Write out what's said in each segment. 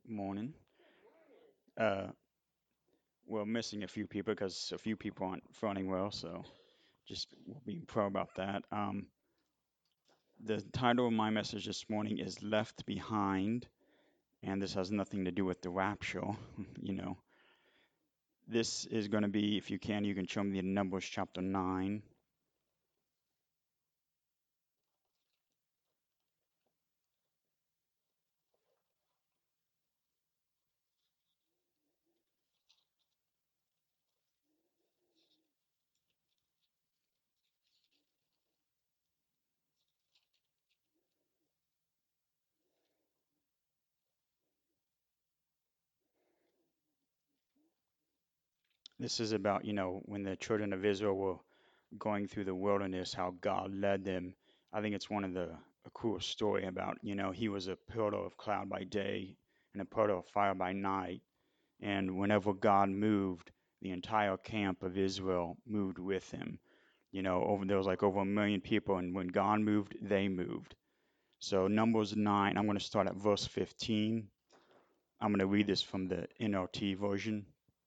Morning. Uh, we're missing a few people because a few people aren't feeling well, so just being pro about that. The title of my message this morning is Left Behind, and this has nothing to do with the rapture. you know, this is going to be, if you can show me the Numbers chapter 9. This is about, when the children of Israel were going through the wilderness, how God led them. I think it's one of the a cool story about, he was a pillar of cloud by day and a pillar of fire by night. And whenever God moved, the entire camp of Israel moved with him. There was like over 1 million people, and when God moved, they moved. So Numbers 9, I'm going to start at verse 15. I'm going to read this from the NLT version.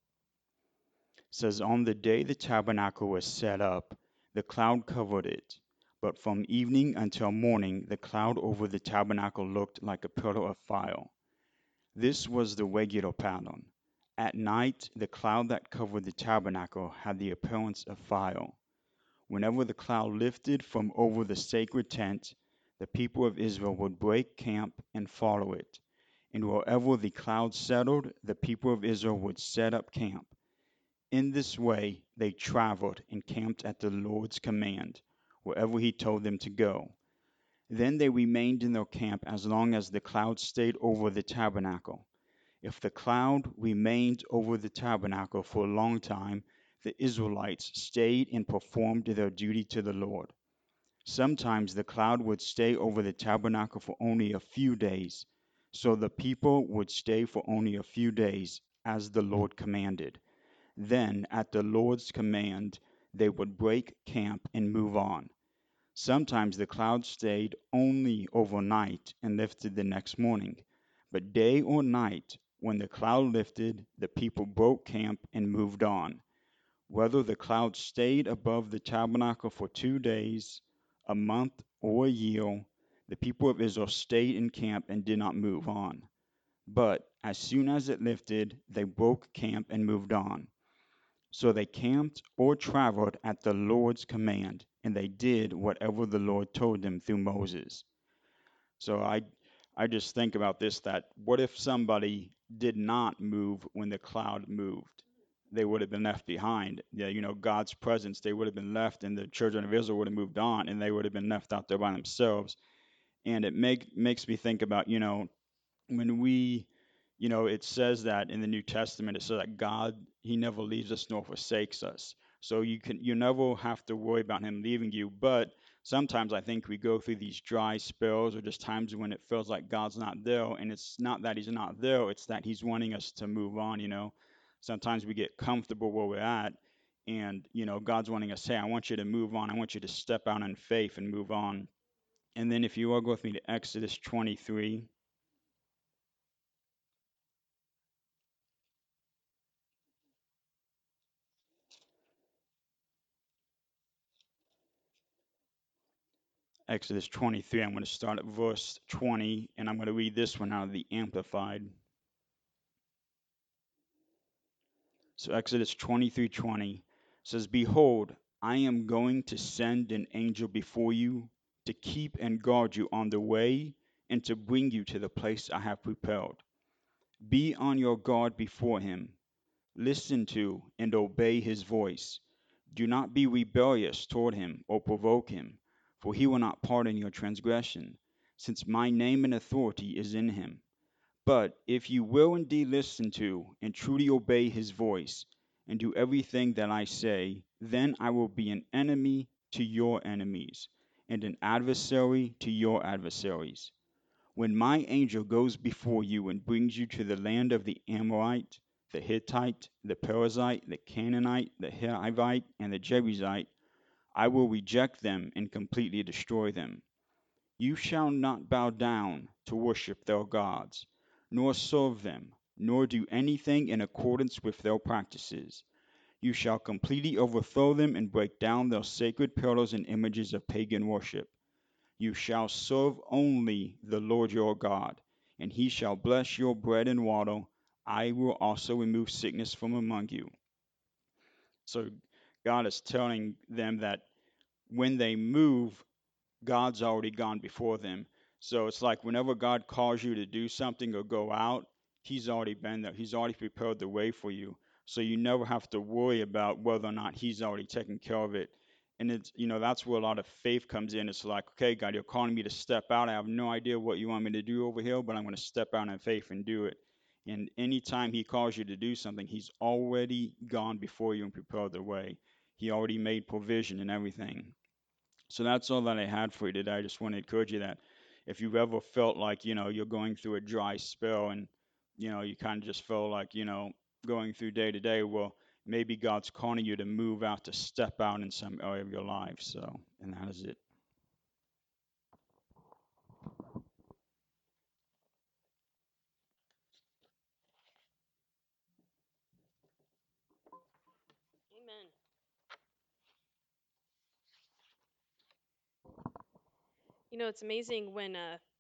It says, "On the day the tabernacle was set up, the cloud covered it. But from evening until morning, the cloud over the tabernacle looked like a pillar of fire. This was the regular pattern. At night, the cloud that covered the tabernacle had the appearance of fire. Whenever the cloud lifted from over the sacred tent, the people of Israel would break camp and follow it. And wherever the cloud settled, the people of Israel would set up camp. In this way, they traveled and camped at the Lord's command, wherever He told them to go. Then they remained in their camp as long as the cloud stayed over the tabernacle. If the cloud remained over the tabernacle for a long time, the Israelites stayed and performed their duty to the Lord. Sometimes the cloud would stay over the tabernacle for only a few days, so the people would stay for only a few days, as the Lord commanded. Then, at the Lord's command, they would break camp and move on. Sometimes the cloud stayed only overnight and lifted the next morning. But day or night, when the cloud lifted, the people broke camp and moved on. Whether the cloud stayed above the tabernacle for 2 days, a month, or a year, the people of Israel stayed in camp and did not move on. But as soon as it lifted, they broke camp and moved on. So they camped or traveled at the Lord's command, and they did whatever the Lord told them through Moses. So I just think about this, that what if somebody did not move when the cloud moved? They would have been left behind. Yeah, God's presence, they would have been left, and the children of Israel would have moved on, and they would have been left out there by themselves. And it makes me think about, when we, it says that in the New Testament, it says that God, He never leaves us nor forsakes us. So you never have to worry about Him leaving you. But sometimes I think we go through these dry spells or just times when it feels like God's not there, and it's not that He's not there, it's that He's wanting us to move on. Sometimes we get comfortable where we're at, and God's wanting us, hey, I want you to move on. I want you to step out in faith and move on. And then if you all go with me to Exodus 23. Exodus 23. I'm going to start at verse 20, and I'm going to read this one out of the Amplified. So Exodus 23:20 says, "Behold, I am going to send an angel before you to keep and guard you on the way and to bring you to the place I have prepared. Be on your guard before him. Listen to and obey his voice. Do not be rebellious toward him or provoke him, for he will not pardon your transgression, since my name and authority is in him. But if you will indeed listen to and truly obey his voice, and do everything that I say, then I will be an enemy to your enemies, and an adversary to your adversaries. When my angel goes before you and brings you to the land of the Amorite, the Hittite, the Perizzite, the Canaanite, the Hivite, and the Jebusite, I will reject them and completely destroy them. You shall not bow down to worship their gods, nor serve them, nor do anything in accordance with their practices. You shall completely overthrow them and break down their sacred pillars and images of pagan worship. You shall serve only the Lord your God, and he shall bless your bread and water. I will also remove sickness from among you. So God is telling them that when they move, God's already gone before them. So it's like whenever God calls you to do something or go out, He's already been there. He's already prepared the way for you. So you never have to worry about whether or not He's already taken care of it. And it's, that's where a lot of faith comes in. It's like, okay, God, you're calling me to step out. I have no idea what you want me to do over here, but I'm going to step out in faith and do it. And anytime He calls you to do something, He's already gone before you and prepared the way. He already made provision and everything. So that's all that I had for you today. I just want to encourage you that if you've ever felt like, you're going through a dry spell and, you kind of just feel like, going through day to day, well, maybe God's calling you to move out, to step out in some area of your life. So, and that is it. Amen. It's amazing when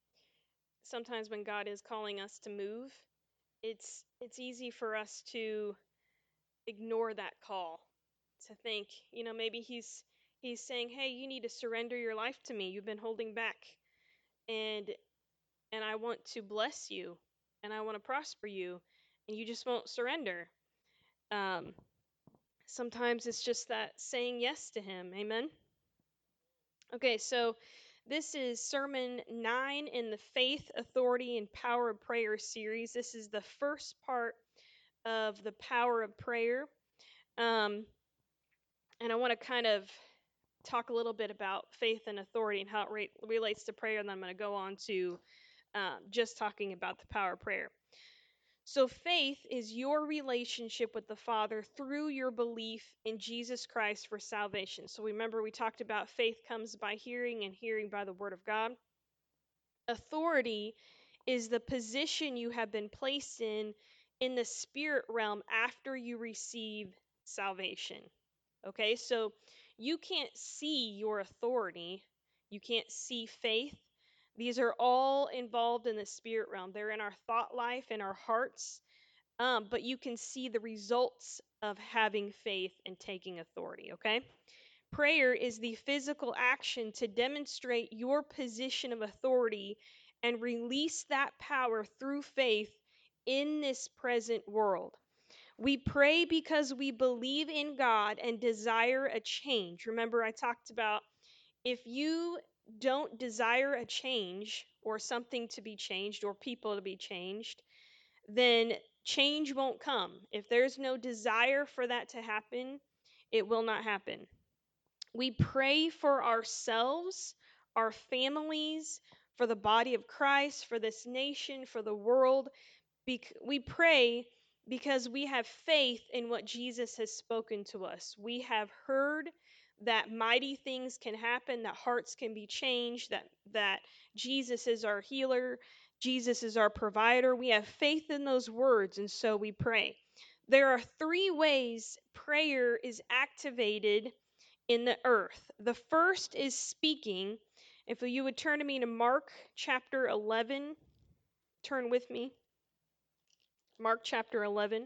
sometimes when God is calling us to move, it's easy for us to ignore that call, to think, maybe he's saying, "Hey, you need to surrender your life to me. You've been holding back, and and I want to bless you, and I want to prosper you, and you just won't surrender." Um, Sometimes it's just that saying yes to him. Amen. Okay, so this is Sermon 9 in the Faith, Authority, and Power of Prayer series. This is the first part of the power of prayer. Um, and I want to kind of talk a little bit about faith and authority and how it relates to prayer. And then I'm going to go on to just talking about the power of prayer. So, faith is your relationship with the Father through your belief in Jesus Christ for salvation. So, remember, we talked about faith comes by hearing, and hearing by the Word of God. Authority is the position you have been placed in the spirit realm after you receive salvation. Okay, so you can't see your authority, you can't see faith. These are all involved in the spirit realm. They're in our thought life, in our hearts, but you can see the results of having faith and taking authority. Okay, prayer is the physical action to demonstrate your position of authority and release that power through faith in this present world. We pray because we believe in God and desire a change. Remember, I talked about if you don't desire a change or something to be changed or people to be changed, then change won't come. If there's no desire for that to happen, it will not happen. We pray for ourselves, our families, for the body of Christ, for this nation, for the world. We pray because we have faith in what Jesus has spoken to us. We have heard that mighty things can happen, that hearts can be changed, that Jesus is our healer, Jesus is our provider. We have faith in those words, and so we pray. There are three ways prayer is activated in the earth. The first is speaking. If you would turn to me to Mark chapter 11, turn with me. Mark chapter 11.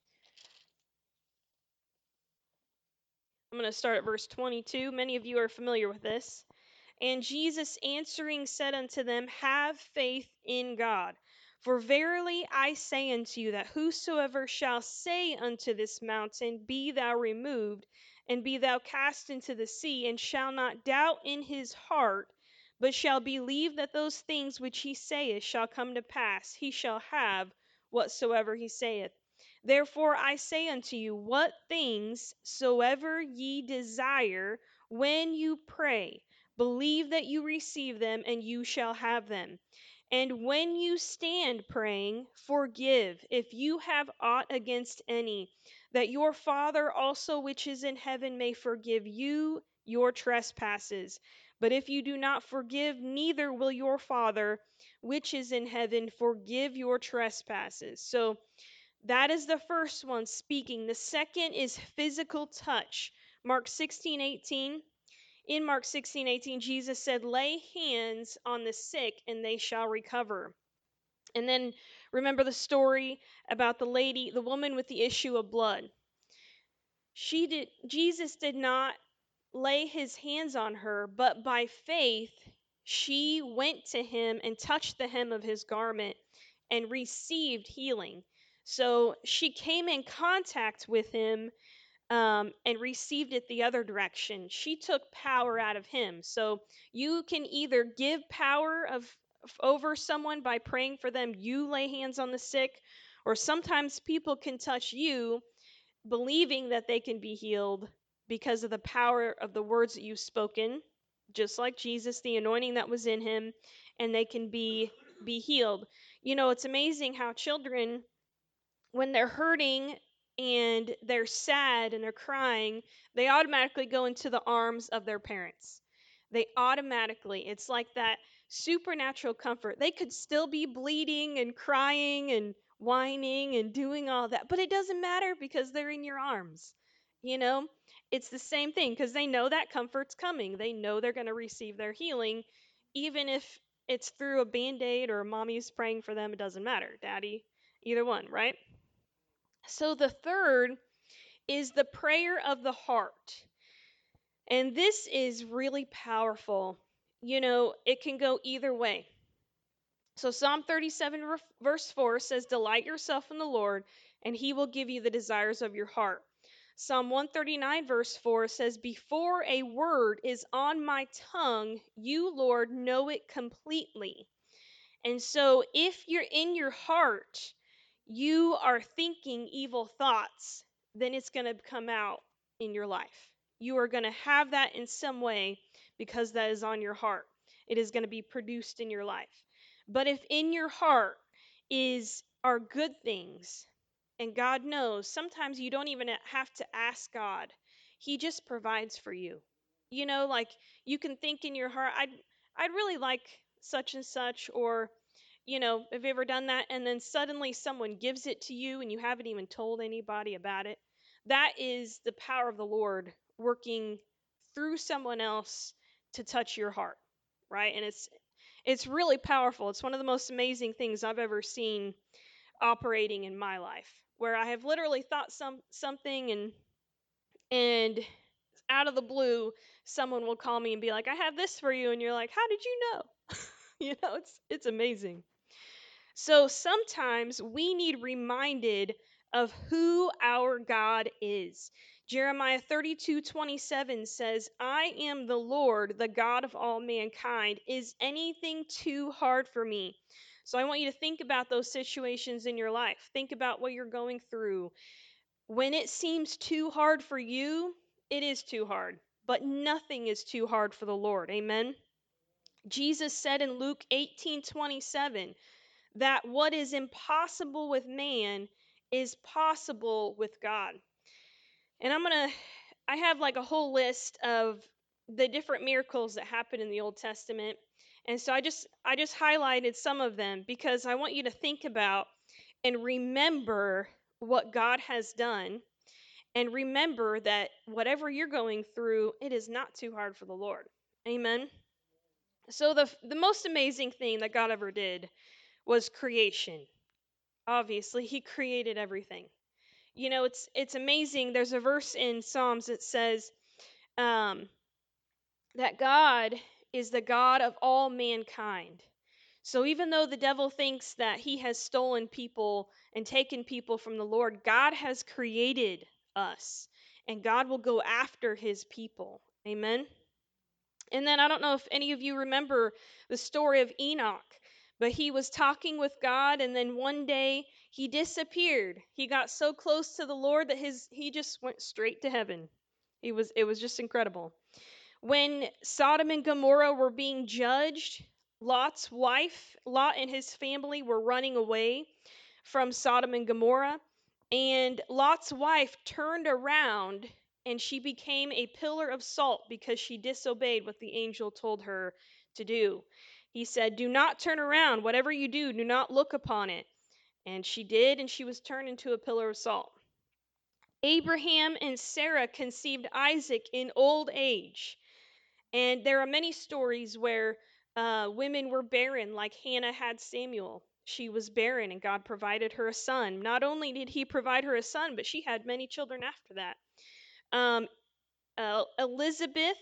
I'm going to start at verse 22. Many of you are familiar with this. And Jesus answering said unto them, Have faith in God. For verily I say unto you, that whosoever shall say unto this mountain, Be thou removed, and be thou cast into the sea, and shall not doubt in his heart, but shall believe that those things which he saith shall come to pass, he shall have whatsoever he saith. Therefore I say unto you, what things soever ye desire when you pray, believe that you receive them, and you shall have them. And when you stand praying, forgive if you have aught against any, that your Father also which is in heaven may forgive you your trespasses. But if you do not forgive, neither will your Father, which is in heaven, forgive your trespasses. So that is the first one speaking. The second is physical touch. Mark 16:18. In Mark 16:18, Jesus said, "Lay hands on the sick and they shall recover." And then remember the story about the woman with the issue of blood. Jesus did not lay his hands on her, but by faith she went to him and touched the hem of his garment and received healing. So she came in contact with him, and received it the other direction. She took power out of him. So you can either give power over someone by praying for them, you lay hands on the sick, or sometimes people can touch you believing that they can be healed because of the power of the words that you've spoken, just like Jesus, the anointing that was in him, and they can be healed. It's amazing how children, when they're hurting and they're sad and they're crying, they automatically go into the arms of their parents. It's like that supernatural comfort. They could still be bleeding and crying and whining and doing all that, but it doesn't matter because they're in your arms. You know, it's the same thing because they know that comfort's coming. They know they're going to receive their healing, even if it's through a band aid or mommy's praying for them. It doesn't matter, daddy, either one, right? So the third is the prayer of the heart. And this is really powerful. It can go either way. So Psalm 37, verse 4 says, "Delight yourself in the Lord, and he will give you the desires of your heart." Psalm 139, verse 4 says, "Before a word is on my tongue, you, Lord, know it completely." And so, if you're in your heart, you are thinking evil thoughts, then it's going to come out in your life. You are going to have that in some way because that is on your heart. It is going to be produced in your life. But if in your heart are good things, and God knows, sometimes you don't even have to ask God. He just provides for you. Like you can think in your heart, I'd really like such and such, or have you ever done that? And then suddenly someone gives it to you and you haven't even told anybody about it. That is the power of the Lord working through someone else to touch your heart, right? And it's really powerful. It's one of the most amazing things I've ever seen operating in my life, where I have literally thought something, and out of the blue someone will call me and be like, "I have this for you," and you're like, "How did you know?" It's amazing. So sometimes we need reminded of who our God is. Jeremiah 32:27 says, "I am the Lord, the God of all mankind. Is anything too hard for me?" So I want you to think about those situations in your life. Think about what you're going through. When it seems too hard for you, it is too hard. But nothing is too hard for the Lord. Amen. Jesus said in Luke 18:27, that what is impossible with man is possible with God. And I have like a whole list of the different miracles that happen in the Old Testament. And so I just highlighted some of them because I want you to think about and remember what God has done, and remember that whatever you're going through, it is not too hard for the Lord. Amen. So the most amazing thing that God ever did was creation. Obviously, he created everything. It's amazing. There's a verse in Psalms that says um, that God is the God of all mankind. So even though the devil thinks that he has stolen people and taken people from the Lord, God has created us, and God will go after his people. Amen. And then I don't know if any of you remember the story of Enoch, but he was talking with God, and then one day he disappeared. He got so close to the Lord that he just went straight to heaven. It was just incredible. When Sodom and Gomorrah were being judged, Lot and his family were running away from Sodom and Gomorrah, and Lot's wife turned around and she became a pillar of salt because she disobeyed what the angel told her to do. He said, "Do not turn around. Whatever you do not look upon it." And she did, and she was turned into a pillar of salt. Abraham and Sarah conceived Isaac in old age. And there are many stories where women were barren, like Hannah had Samuel. She was barren, and God provided her a son. Not only did He provide her a son, but she had many children after that. Um, Elizabeth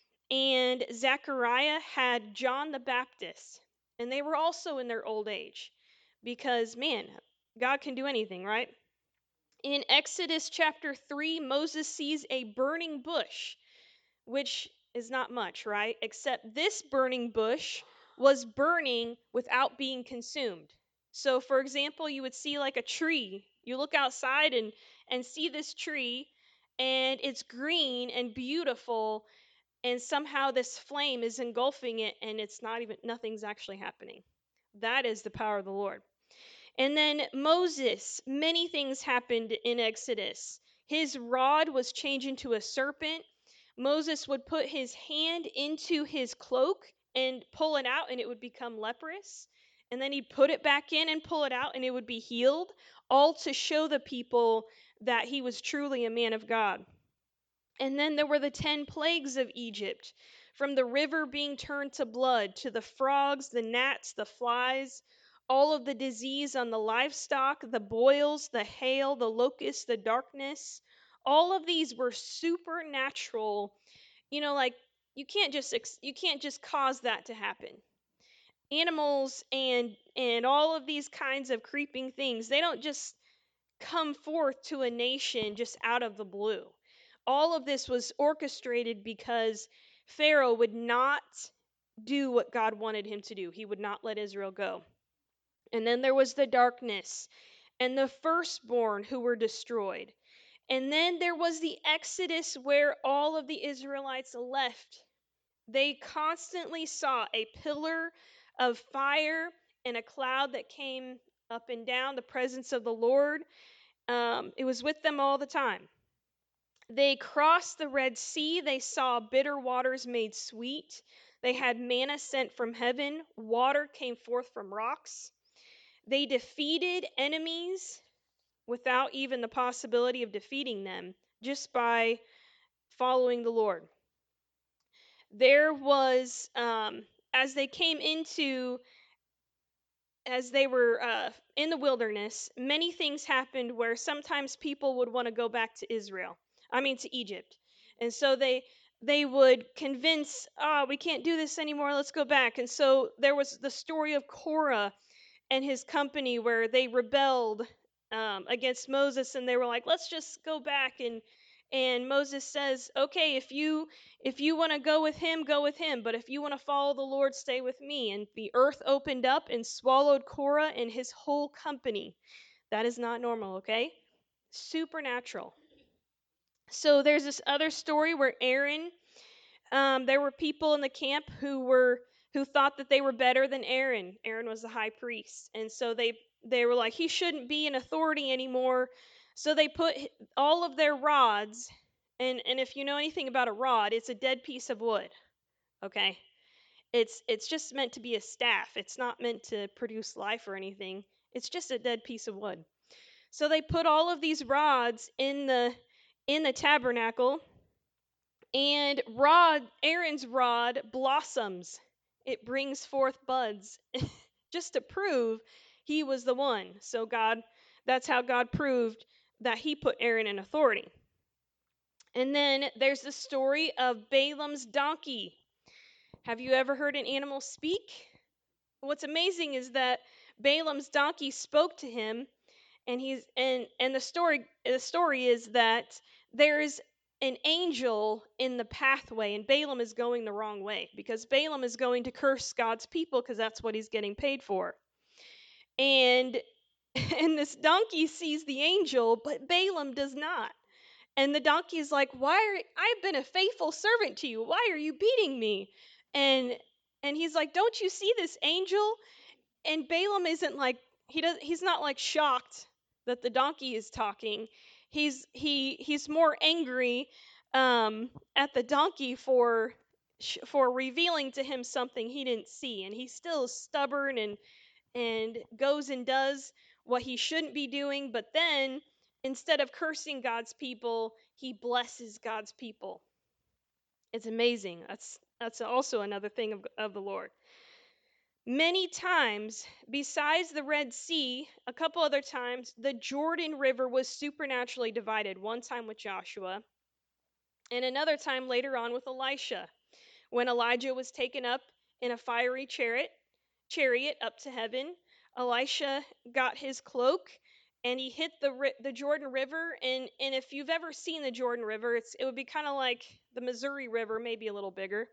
and Zechariah had John the Baptist, and they were also in their old age because, man, God can do anything, right? In Exodus chapter 3, Moses sees a burning bush, which is not much, right? Except this burning bush was burning without being consumed. So, for example, you would see like a tree. You look outside and see this tree, and it's green and beautiful, and somehow this flame is engulfing it, and it's not even, nothing's actually happening. That is the power of the Lord. And then Moses, many things happened in Exodus. His rod was changed into a serpent. Moses would put his hand into his cloak and pull it out, and it would become leprous. And then he'd put it back in and pull it out, and it would be healed, all to show the people that he was truly a man of God. And then there were the 10 plagues of Egypt, from the river being turned to blood, to the frogs, the gnats, the flies, all of the disease on the livestock, the boils, the hail, the locusts, the darkness. All of these were supernatural. Like, you can't just cause that to happen. Animals and all of these kinds of creeping things, they don't just come forth to a nation just out of the blue. All of this was orchestrated because Pharaoh would not do what God wanted him to do. He would not let Israel go. And then there was the darkness and the firstborn who were destroyed. And then there was the Exodus where all of the Israelites left. They constantly saw a pillar of fire and a cloud that came up and down, the presence of the Lord. It was with them all the time. They crossed the Red Sea. They saw bitter waters made sweet. They had manna sent from heaven. Water came forth from rocks. They defeated enemies without even the possibility of defeating them, just by following the Lord. There was, as they came into as they were in the wilderness, many things happened where sometimes people would want to go back to to Egypt. And so they would convince, we can't do this anymore, let's go back. And so there was the story of Korah and his company where they rebelled against Moses, and they were like, let's just go back. And Moses says, okay, if you want to go with him, go with him, but if you want to follow the Lord, stay with me. And the earth opened up and swallowed Korah and his whole company. That is not normal, okay? Supernatural. So there's this other story where Aaron, there were people in the camp who thought that they were better than Aaron. Aaron was the high priest, and so they were like, he shouldn't be in authority anymore. So they put all of their rods, and if you know anything about a rod, it's a dead piece of wood. Okay, it's just meant to be a staff. It's not meant to produce life or anything. It's just a dead piece of wood. So they put all of these rods in the tabernacle, and Aaron's rod blossoms. It brings forth buds just to prove he was the one. So that's how God proved that he put Aaron in authority. And then there's the story of Balaam's donkey. Have you ever heard an animal speak? What's amazing is that Balaam's donkey spoke to him, and the story is that there's an angel in the pathway, and Balaam is going the wrong way because Balaam is going to curse God's people because that's what he's getting paid for. And and this donkey sees the angel, but Balaam does not. And the donkey is like, I've been a faithful servant to you. Why are you beating me? And and he's like, don't you see this angel? And Balaam isn't like, he's not like shocked that the donkey is talking. He's more angry at the donkey for revealing to him something he didn't see, and he's still stubborn and goes and does what he shouldn't be doing. But then, instead of cursing God's people, he blesses God's people. It's amazing. That's also another thing of the Lord. Many times, besides the Red Sea, a couple other times, the Jordan River was supernaturally divided. One time with Joshua, and another time later on with Elisha, when Elijah was taken up in a fiery chariot up to heaven. Elisha got his cloak and he hit the Jordan River. And if you've ever seen the Jordan River, it would be kind of like the Missouri River, maybe a little bigger,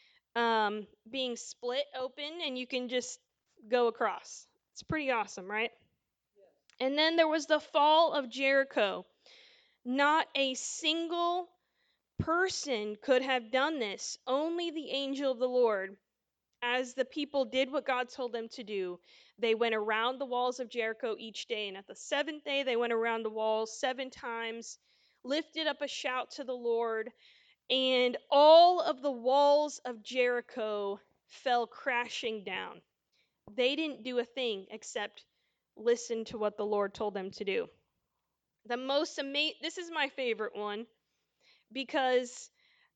being split open, and you can just go across. It's pretty awesome, right? And then there was the fall of Jericho. Not a single person could have done this. Only the angel of the Lord. As the people did what God told them to do, they went around the walls of Jericho each day. And at the seventh day, they went around the walls 7 times, lifted up a shout to the Lord, and all of the walls of Jericho fell crashing down. They didn't do a thing except listen to what the Lord told them to do. This is my favorite one because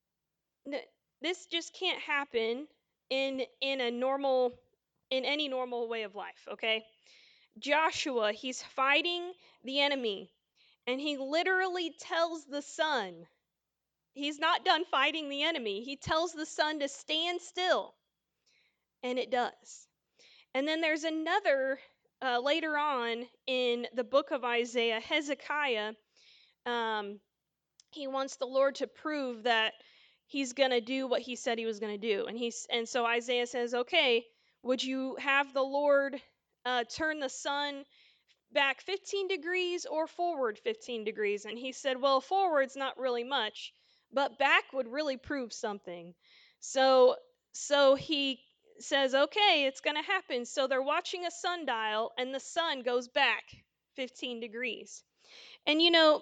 this just can't happen in a normal in any normal way of life, okay? Joshua, he's fighting the enemy, and he literally tells the sun, he's not done fighting the enemy. He tells the sun to stand still, and it does. And then there's another later on in the book of Isaiah, Hezekiah. um, he wants the Lord to prove that he's going to do what he said he was going to do. And so Isaiah says, "Okay, would you have the Lord turn the sun back 15 degrees or forward 15 degrees?" And he said, "Well, forward's not really much, but back would really prove something." So he says, "Okay, it's going to happen." So they're watching a sundial, and the sun goes back 15 degrees. And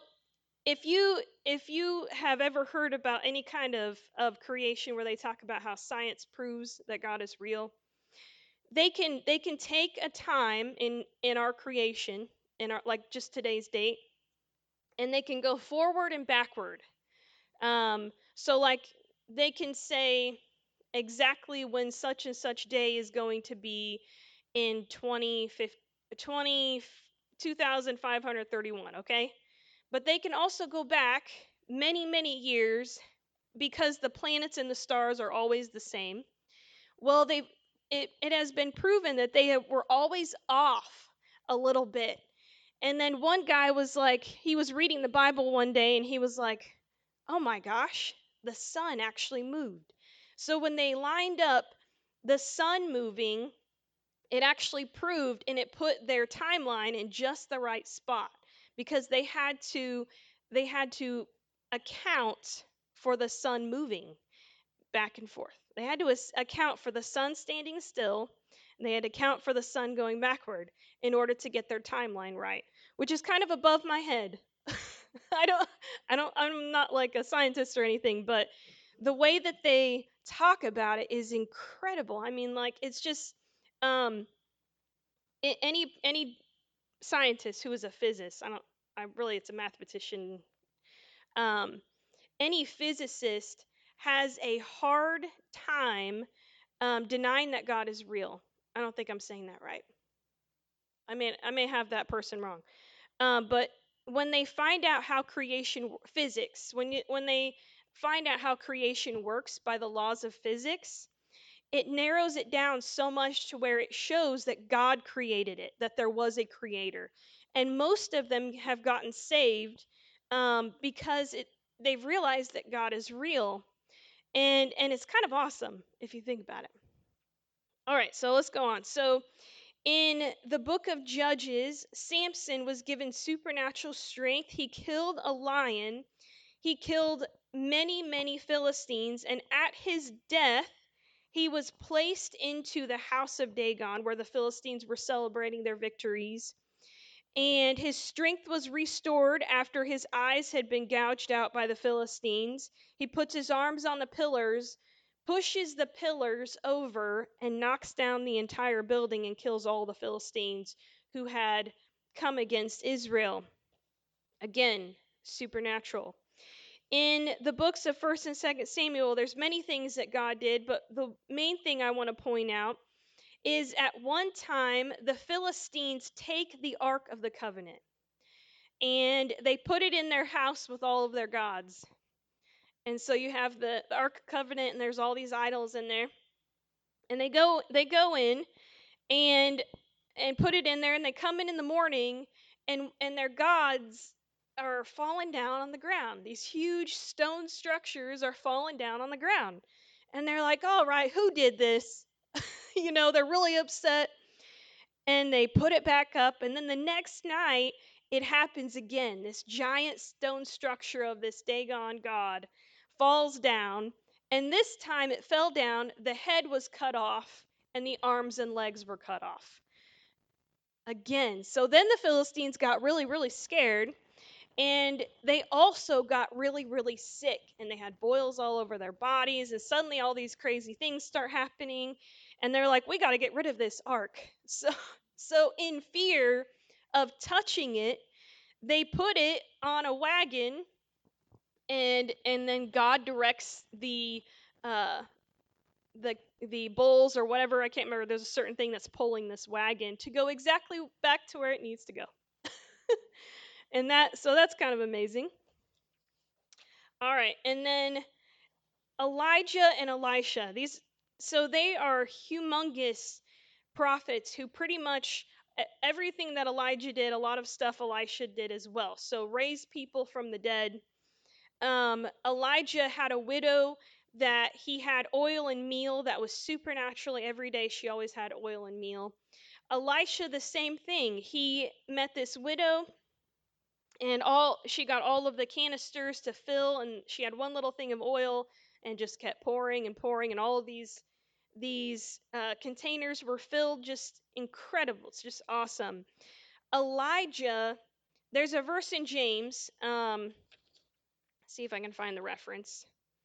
if you have ever heard about any kind of creation where they talk about how science proves that God is real, they can take a time in our creation, in our, like, just today's date, and they can go forward and backward. So, like, they can say exactly when such and such day is going to be in 2531, okay? But they can also go back many, many years, because the planets and the stars are always the same. Well, it has been proven that were always off a little bit. And then one guy was like, he was reading the Bible one day, and he was like, "Oh my gosh, the sun actually moved." So when they lined up the sun moving, it actually proved, and it put their timeline in just the right spot, because they had to account for the sun moving back and forth. They had to account for the sun standing still, and they had to account for the sun going backward in order to get their timeline right, which is kind of above my head. I don't I'm not like a scientist or anything, but the way that they talk about it is incredible. I mean, like, it's just um any scientist who is a physicist, I really, it's a mathematician, um any physicist has a hard time denying that God is real. I don't think I'm saying that right. I may have that person wrong. But when they find out how physics, when they find out how creation works by the laws of physics, it narrows it down so much to where it shows that God created it, that there was a creator. And most of them have gotten saved because they've realized that God is real. And it's kind of awesome if you think about it. All right, so let's go on. So in the book of Judges, Samson was given supernatural strength. He killed a lion. He killed many, many Philistines, and at his death, he was placed into the house of Dagon, where the Philistines were celebrating their victories. and his strength was restored after his eyes had been gouged out by the Philistines. He puts his arms on the pillars, pushes the pillars over, and knocks down the entire building and kills all the Philistines who had come against Israel. Again, supernatural. In the books of 1st and 2nd Samuel, there's many things that God did, but the main thing I want to point out is at one time the Philistines take the Ark of the Covenant and they put it in their house with all of their gods. And so you have the Ark of Covenant and there's all these idols in there. And they go in and put it in there, and they come in the morning, and their gods are falling down on the ground. These huge stone structures are falling down on the ground. And they're like, "All right, who did this?" They're really upset, and they put it back up, and then the next night it happens again. This giant stone structure of this Dagon god falls down, and this time it fell down, the head was cut off, and the arms and legs were cut off again. So then the Philistines got really, really scared, and they also got really, really sick, and they had boils all over their bodies, and suddenly all these crazy things start happening, and they're like, "We got to get rid of this ark." So in fear of touching it, they put it on a wagon, and then God directs uh, the the bulls or whatever, I can't remember. There's a certain thing that's pulling this wagon to go exactly back to where it needs to go. And that's kind of amazing. All right, and then Elijah and Elisha. They are humongous prophets who pretty much everything that Elijah did, a lot of stuff Elisha did as well. So raise people from the dead. Elijah had a widow that he had oil and meal that was supernaturally every day. She always had oil and meal. Elisha, the same thing. He met this widow, and she got all of the canisters to fill, and she had one little thing of oil and just kept pouring and pouring, and all of these containers were filled. Just incredible. It's just awesome. Elijah, there's a verse in James. See if I can find the reference.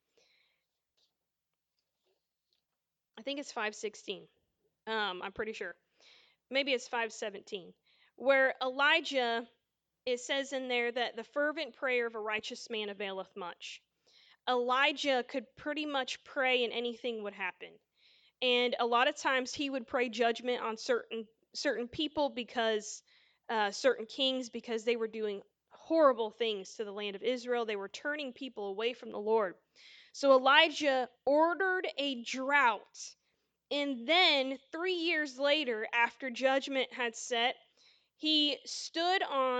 I think it's 5:16. I'm pretty sure. Maybe it's 5:17, where Elijah, it says in there that the fervent prayer of a righteous man availeth much. Elijah could pretty much pray and anything would happen. And a lot of times he would pray judgment on certain people, because certain kings, because they were doing horrible things to the land of Israel. They were turning people away from the Lord. So Elijah ordered a drought, and then 3 years later, after judgment had set, he stood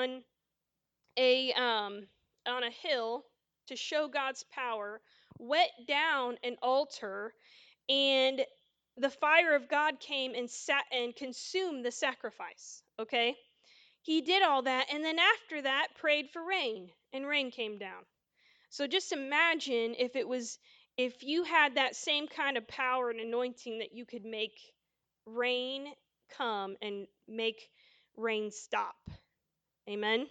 a hill to show God's power, wet down an altar, and the fire of God came and sat and consumed the sacrifice. Okay? He did all that, and then after that prayed for rain, and rain came down. So just imagine if you had that same kind of power and anointing that you could make rain come and make rain stop. Amen.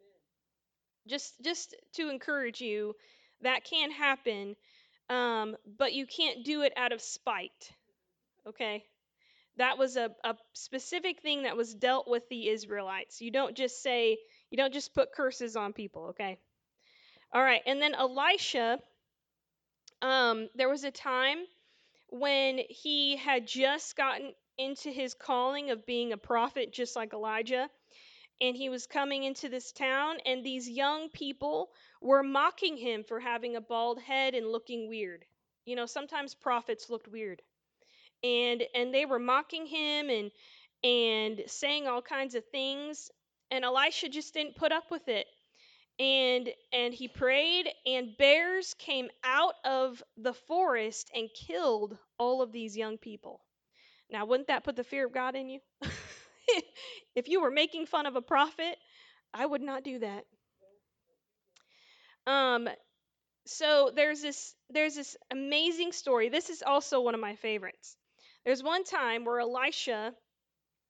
Just to encourage you, that can happen, but you can't do it out of spite. Okay? That was a specific thing that was dealt with the Israelites. You don't just put curses on people. Okay? All right, and then Elisha, there was a time when he had just gotten into his calling of being a prophet, just like Elijah, and he was coming into this town, and these young people were mocking him for having a bald head and looking weird. Sometimes prophets looked weird, and they were mocking him and saying all kinds of things, and Elisha just didn't put up with it. And he prayed, and bears came out of the forest and killed all of these young people. Now, wouldn't that put the fear of God in you? If you were making fun of a prophet, I would not do that. Um, so there's this amazing story. This is also one of my favorites. There's one time where Elisha,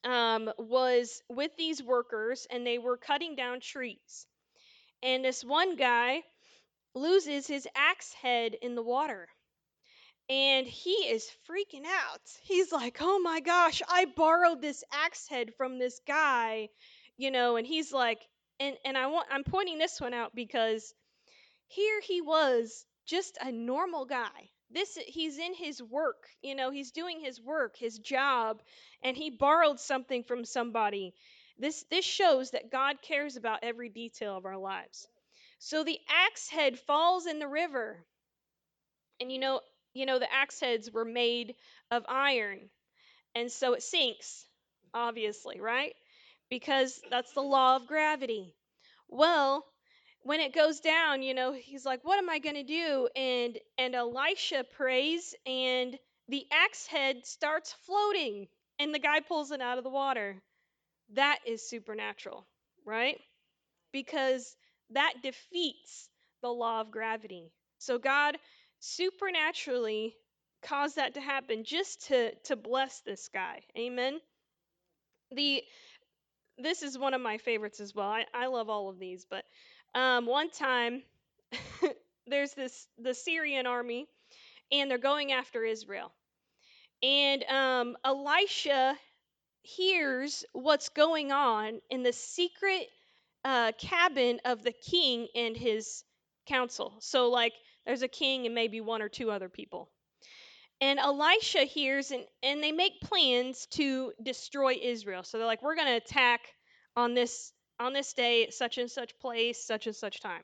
was with these workers, and they were cutting down trees. And this one guy loses his axe head in the water. And he is freaking out. He's like, "Oh my gosh, I borrowed this axe head from this guy." And he's like, I'm pointing this one out because here he was, just a normal guy. He's in his work, he's doing his work, his job, and he borrowed something from somebody. This shows that God cares about every detail of our lives. So the axe head falls in the river. And the axe heads were made of iron, and so it sinks, obviously, right? Because that's the law of gravity. Well, when it goes down, he's like, "What am I going to do?" And Elisha prays, and the axe head starts floating, and the guy pulls it out of the water. That is supernatural, right? Because that defeats the law of gravity. So God supernaturally caused that to happen just to bless this guy. Amen. The This is one of my favorites as well. I love all of these, but one time there's the Syrian army, and they're going after Israel. And Elisha hears what's going on in the secret cabin of the king and his council. So, like, there's a king and maybe one or two other people. And Elisha hears, and they make plans to destroy Israel. So they're like, "We're going to attack on this day at such and such place, such and such time."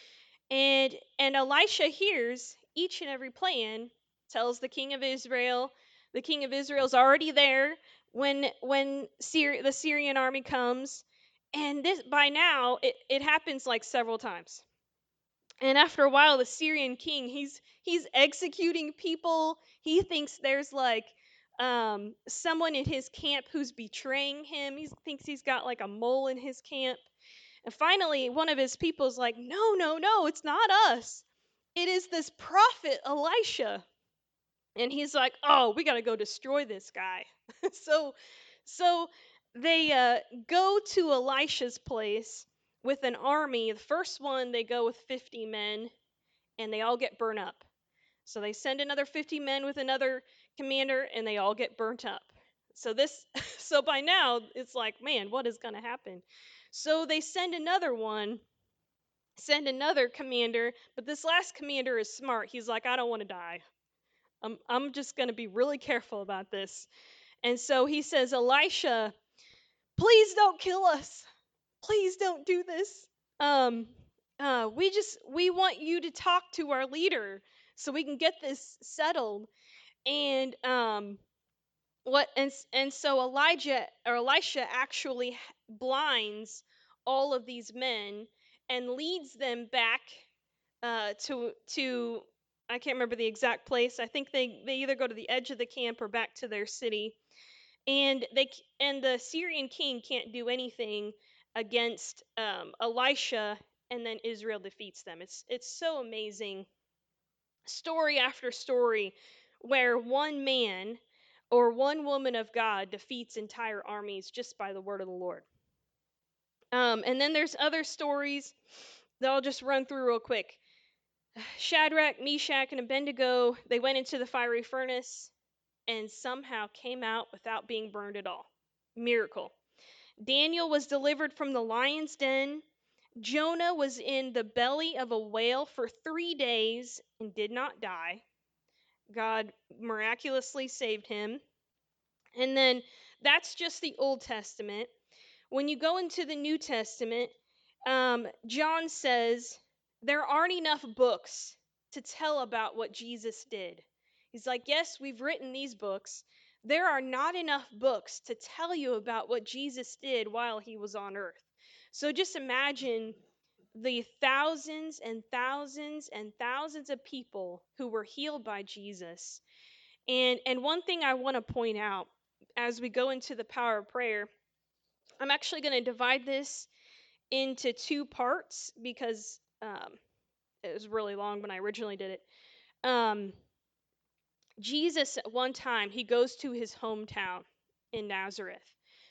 And Elisha hears each and every plan, tells the king of Israel. The king of Israel's already there when the Syrian army comes. And this, by now, it happens like several times. And after a while, the Syrian king, he's executing people. He thinks there's like someone in his camp who's betraying him. He thinks he's got like a mole in his camp. And finally, one of his people's like, "No, no, no, it's not us. It is this prophet Elisha." And he's like, "Oh, we got to go destroy this guy." so so they go to Elisha's place with an army. The first one, they go with 50 men, and they all get burnt up. So they send another 50 men with another commander, and they all get burnt up. So this so by now it's like, man, what is going to happen? So they send another commander, but this last commander is smart. He's like, "I don't want to die. I'm just going to be really careful about this." And so he says, "Elisha, please don't kill us. Please don't do this. Um, we want you to talk to our leader so we can get this settled." And what and so Elisha actually blinds all of these men and leads them back to I can't remember the exact place. I think they either go to the edge of the camp or back to their city. And the Syrian king can't do anything against Elisha, and then Israel defeats them. It's so amazing, story after story, where one man or one woman of God defeats entire armies just by the word of the Lord. And then there's other stories that I'll just run through real quick. Shadrach, Meshach, and Abednego, they went into the fiery furnace and somehow came out without being burned at all. Miracle. Daniel was delivered from the lion's den. Jonah was in the belly of a whale for 3 days and did not die. God miraculously saved him. And then that's just the Old Testament. When you go into the New Testament, John says there aren't enough books to tell about what Jesus did. He's like, "Yes, we've written these books. There are not enough books to tell you about what Jesus did while he was on earth." So just imagine the thousands and thousands and thousands of people who were healed by Jesus. And one thing I want to point out as we go into the power of prayer, I'm actually going to divide this into two parts because it was really long when I originally did it. Um, Jesus, at one time, he goes to his hometown in Nazareth.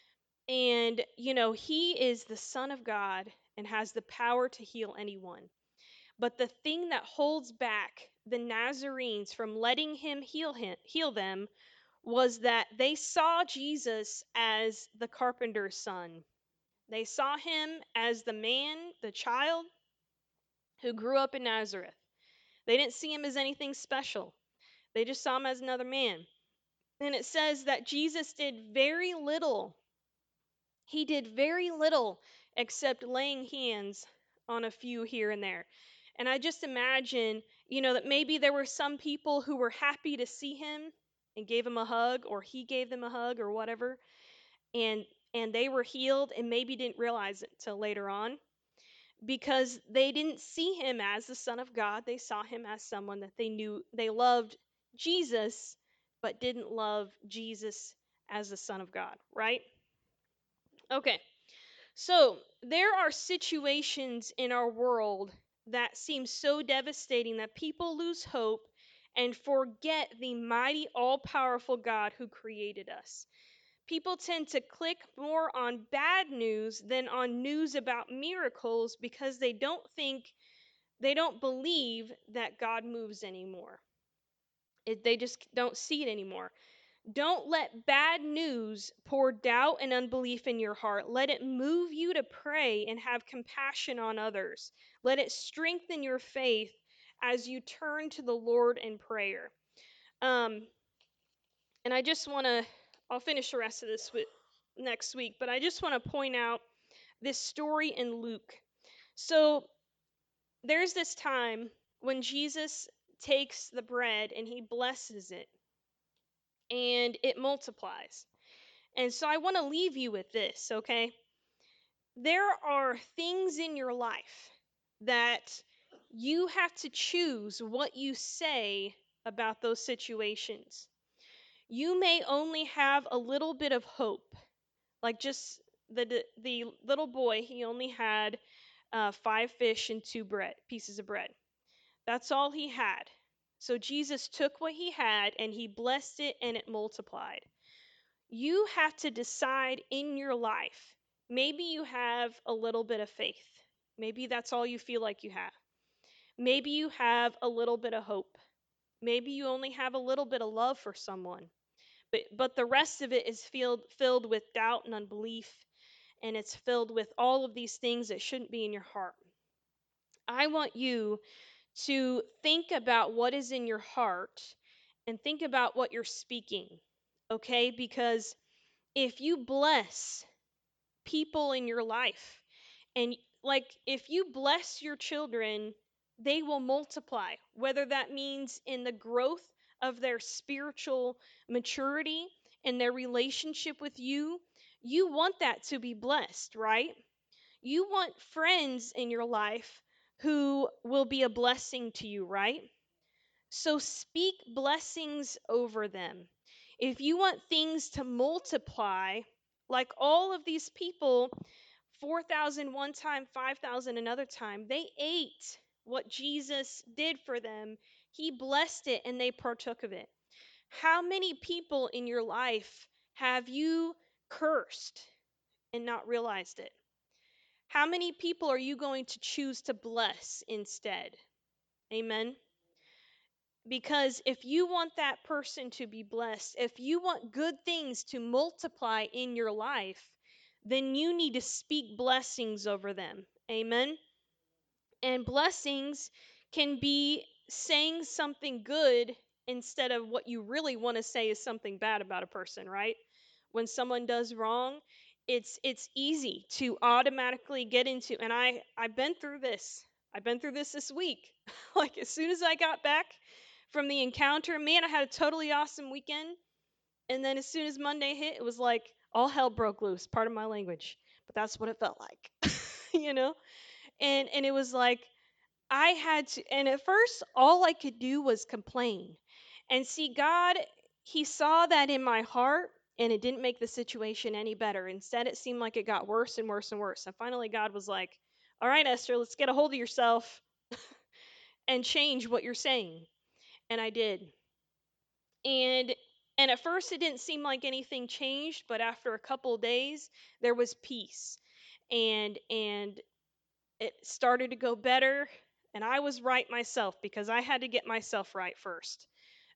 And, he is the Son of God and has the power to heal anyone. But the thing that holds back the Nazarenes from letting him heal them was that they saw Jesus as the carpenter's son. They saw him as the man, the child who grew up in Nazareth. They didn't see him as anything special. They just saw him as another man. And it says that Jesus did very little. He did very little except laying hands on a few here and there. And I just imagine, that maybe there were some people who were happy to see him and gave him a hug, or he gave them a hug, or whatever, and they were healed and maybe didn't realize it till later on because they didn't see him as the Son of God. They saw him as someone that they knew they loved Jesus, but didn't love Jesus as the Son of God, right? Okay. So, there are situations in our world that seem so devastating that people lose hope and forget the mighty, all powerful God who created us. People tend to click more on bad news than on news about miracles because they don't believe that God moves anymore. They just don't see it anymore. Don't let bad news pour doubt and unbelief in your heart. Let it move you to pray and have compassion on others. Let it strengthen your faith as you turn to the Lord in prayer. Um, and I just want to, I'll finish the rest of this next week, but I just want to point out this story in Luke. So there's this time when Jesus takes the bread and he blesses it and it multiplies. And so I want to leave you with this, okay? There are things in your life that you have to choose what you say about those situations. You may only have a little bit of hope, like just the little boy. He only had 5 fish and 2 pieces of bread. That's all he had. So Jesus took what he had and he blessed it and it multiplied. You have to decide in your life. Maybe you have a little bit of faith. Maybe that's all you feel like you have. Maybe you have a little bit of hope. Maybe you only have a little bit of love for someone. But the rest of it is filled with doubt and unbelief, and it's filled with all of these things that shouldn't be in your heart. I want you to think about what is in your heart and think about what you're speaking, okay? Because if you bless people in your life, and like if you bless your children, they will multiply, whether that means in the growth of their spiritual maturity and their relationship with you. You want that to be blessed, right? You want friends in your life who will be a blessing to you, right? So speak blessings over them. If you want things to multiply, like all of these people, 4,000 one time, 5,000 another time, they ate what Jesus did for them. He blessed it and they partook of it. How many people in your life have you cursed and not realized it? How many people are you going to choose to bless instead? Amen. Because if you want that person to be blessed, if you want good things to multiply in your life, then you need to speak blessings over them. Amen. And blessings can be saying something good instead of what you really want to say is something bad about a person, right? When someone does wrong, it's easy to automatically get into, and I've been through this. I've been through this week. Like as soon as I got back from the encounter, man, I had a totally awesome weekend. And then as soon as Monday hit, it was like all hell broke loose. Part of my language, but that's what it felt like, you know. And it was like I had to, and at first, all I could do was complain. And see, God, He saw that in my heart, and it didn't make the situation any better. Instead, it seemed like it got worse and worse and worse. And finally, God was like, all right, Esther, let's get a hold of yourself and change what you're saying. And I did. And And at first, it didn't seem like anything changed, but after a couple of days, there was peace, and it started to go better. And I was right myself because I had to get myself right first.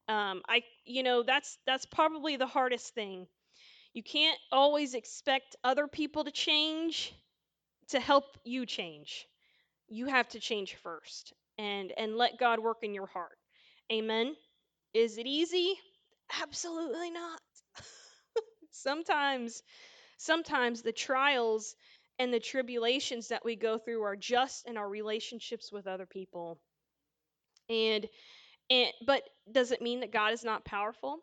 That's probably the hardest thing. You can't always expect other people to change to help you change. You have to change first, and let God work in your heart. Amen. Is it easy? Absolutely not. sometimes Sometimes the trials and the tribulations that we go through are just in our relationships with other people. And and but does it mean that God is not powerful?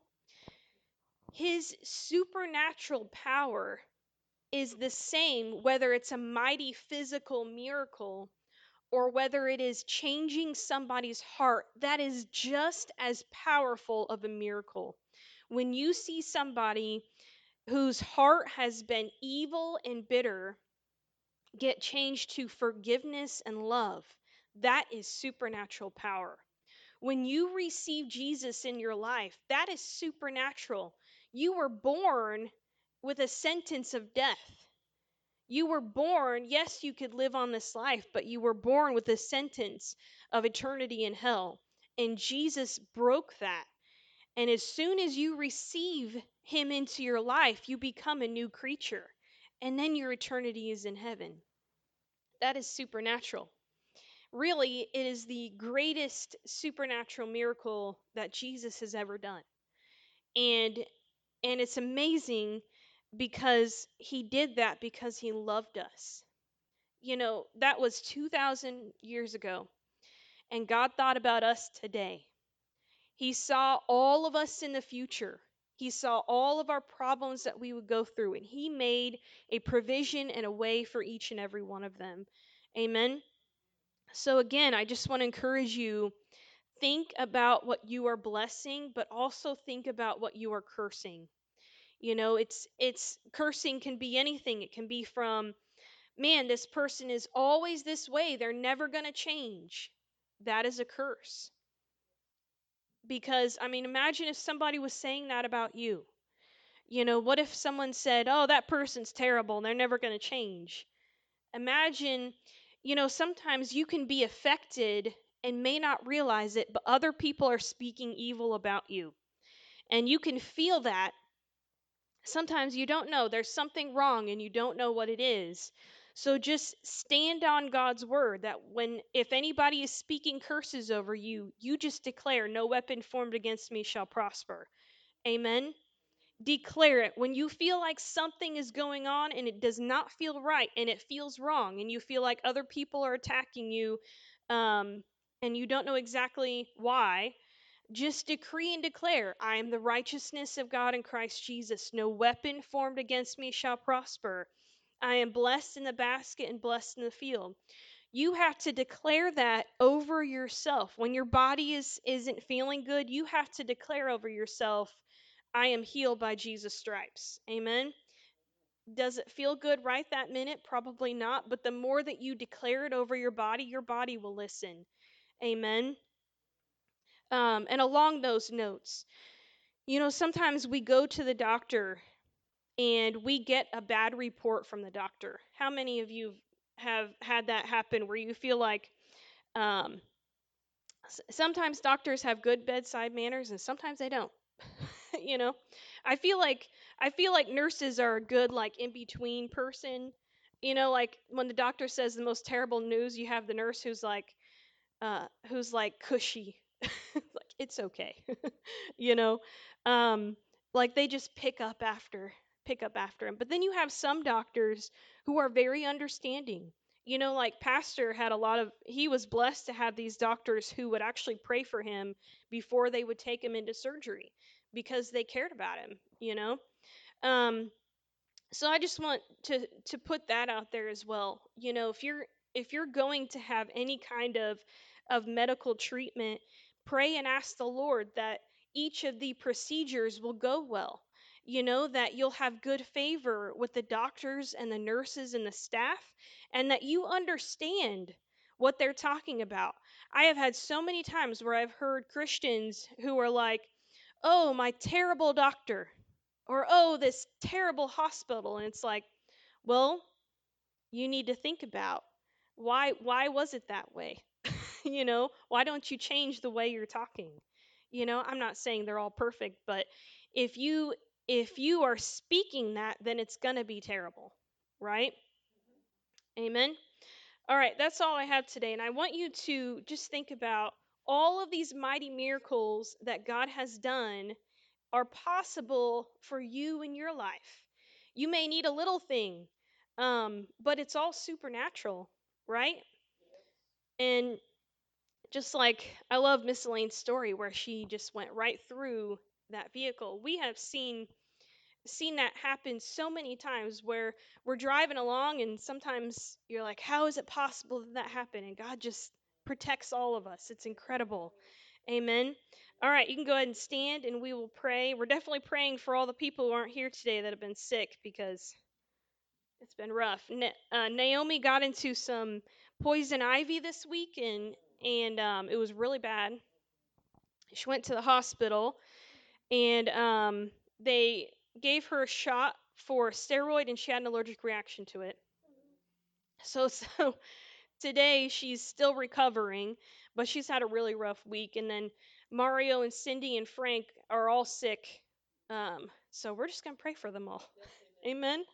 His supernatural power is the same whether it's a mighty physical miracle or whether it is changing somebody's heart. That is just as powerful of a miracle. When you see somebody whose heart has been evil and bitter get changed to forgiveness and love, that is supernatural power. When you receive Jesus in your life, that is supernatural. You were born with a sentence of death. You were born, yes, you could live on this life, but you were born with a sentence of eternity in hell. And Jesus broke that. And as soon as you receive him into your life, you become a new creature. And then your eternity is in heaven. That is supernatural. Really, it is the greatest supernatural miracle that Jesus has ever done. And and it's amazing because he did that because he loved us. That was 2,000 years ago, and God thought about us today. He saw all of us in the future. He saw all of our problems that we would go through, and he made a provision and a way for each and every one of them. Amen. So again, I just want to encourage you, think about what you are blessing, but also think about what you are cursing. It's cursing can be anything. It can be from, man, this person is always this way. They're never going to change. That is a curse. Because, I mean, imagine if somebody was saying that about you. What if someone said, oh, that person's terrible and they're never going to change? Imagine, sometimes you can be affected and may not realize it, but other people are speaking evil about you. And you can feel that. Sometimes you don't know. There's something wrong and you don't know what it is. So just stand on God's word that if anybody is speaking curses over you, you just declare, no weapon formed against me shall prosper. Amen. Declare it. When you feel like something is going on and it does not feel right and it feels wrong and you feel like other people are attacking you, um, and you don't know exactly why, just decree and declare, I am the righteousness of God in Christ Jesus. No weapon formed against me shall prosper. I am blessed in the basket and blessed in the field. You have to declare that over yourself. When your body isn't feeling good, you have to declare over yourself, I am healed by Jesus' stripes. Amen. Does it feel good right that minute? Probably not. But the more that you declare it over your body will listen. Amen. And along those notes, sometimes we go to the doctor and we get a bad report from the doctor. How many of you have had that happen where you feel like, um, sometimes doctors have good bedside manners and sometimes they don't? you know i feel like I feel like nurses are a good, like, in between person. Like when the doctor says the most terrible news, you have the nurse who's like cushy. Like, it's okay. you know um like they just pick up after him. But then you have some doctors who are very understanding. Like pastor had a lot of he was blessed to have these doctors who would actually pray for him before they would take him into surgery because they cared about him. um so I just want to put that out there as well. If you're going to have any kind of medical treatment, pray and ask the Lord that each of the procedures will go well. That you'll have good favor with the doctors and the nurses and the staff, and that you understand what they're talking about. I have had so many times where I've heard Christians who are like, oh, my terrible doctor, or oh, this terrible hospital. And it's like, well, you need to think about why was it that way? Why don't you change the way you're talking? I'm not saying they're all perfect, but if you if you are speaking that, then it's going to be terrible, right? Amen. All right, that's all I have today. And I want you to just think about all of these mighty miracles that God has done are possible for you in your life. You may need a little thing, but it's all supernatural, right? And just like I love Miss Elaine's story where she just went right through that vehicle. We have seen that happen so many times where we're driving along and sometimes you're like, how is it possible that that happened? And God just protects all of us. It's incredible. Amen. All right, you can go ahead and stand and we will pray. We're definitely praying for all the people who aren't here today that have been sick because it's been rough. Naomi got into some poison ivy this week and it was really bad. She went to the hospital and they gave her a shot for steroid and she had an allergic reaction to it. So today she's still recovering, but she's had a really rough week. And then Mario and Cindy and Frank are all sick. So we're just going to pray for them all. Amen.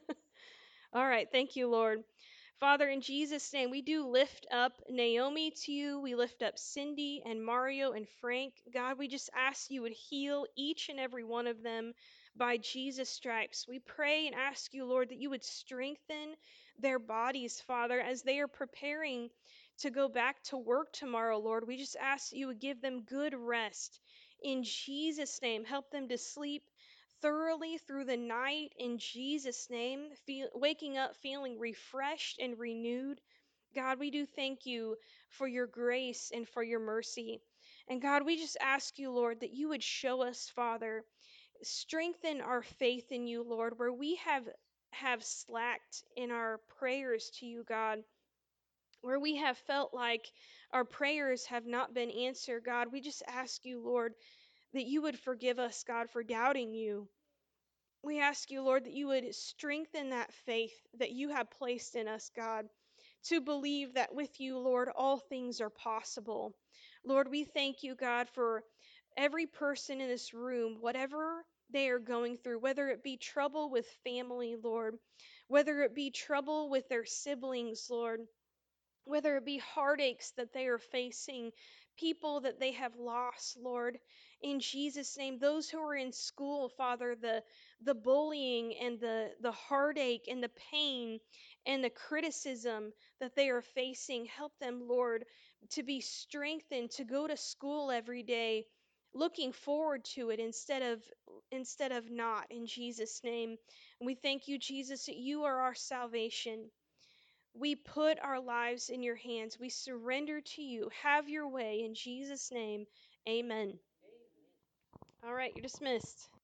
All right. Thank you, Lord. Father, in Jesus' name, we do lift up Naomi to you. We lift up Cindy and Mario and Frank. God, we just ask you would heal each and every one of them by Jesus' stripes. We pray and ask you, Lord, that you would strengthen their bodies, Father, as they are preparing to go back to work tomorrow, Lord. We just ask that you would give them good rest. In Jesus' name, help them to sleep thoroughly through the night in Jesus' name, waking up feeling refreshed and renewed. God, we do thank you for your grace and for your mercy. And God, we just ask you, Lord, that you would show us, Father, strengthen our faith in you, Lord, where we have slacked in our prayers to you, God, where we have felt like our prayers have not been answered, God. We just ask you, Lord, that you would forgive us, God, for doubting you. We ask you, Lord, that you would strengthen that faith that you have placed in us, God, to believe that with you, Lord, all things are possible. Lord, we thank you, God, for every person in this room, whatever they are going through, whether it be trouble with family, Lord, whether it be trouble with their siblings, Lord, whether it be heartaches that they are facing, people that they have lost, Lord, in Jesus' name, those who are in school, Father, the bullying and the heartache and the pain and the criticism that they are facing, help them, Lord, to be strengthened, to go to school every day, looking forward to it instead of not, in Jesus' name. And we thank you, Jesus, that you are our salvation. We put our lives in your hands. We surrender to you. Have your way in Jesus' name. Amen. All right, you're dismissed.